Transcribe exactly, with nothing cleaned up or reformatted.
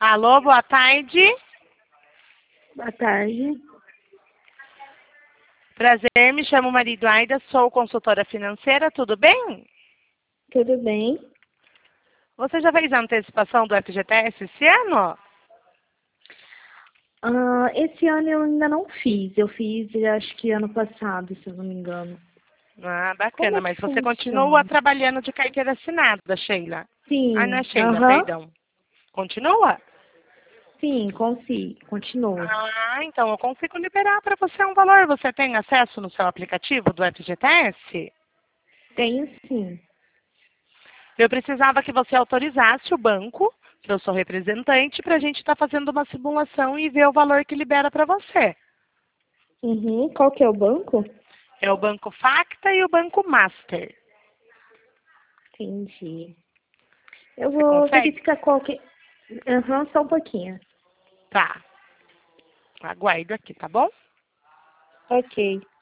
Alô, boa tarde. Boa tarde. Prazer, me chamo Maria Eduarda, sou consultora financeira, tudo bem? Tudo bem? Você já fez a antecipação do F G T S esse ano? Ah, esse ano eu ainda não fiz. Eu fiz, acho que ano passado, se eu não me engano. Ah, Como bacana, é mas que você continua funciona? trabalhando de carteira assinada, Sheila. Ah, não é Sim, Sheila, aham. perdão. Continua? Sim, consigo. Continuo. Ah, então eu consigo liberar para você um valor. Você tem acesso no seu aplicativo do F G T S? Tenho sim. Eu precisava que você autorizasse o banco, que eu sou representante, para a gente estar fazendo uma simulação e ver o valor que libera para você. Uhum. Qual que é o banco? É o Banco Facta e o Banco Master. Entendi. Eu Você vou consegue? verificar qual que... Aham, só um pouquinho. Tá. Aguardo aqui, tá bom? Ok.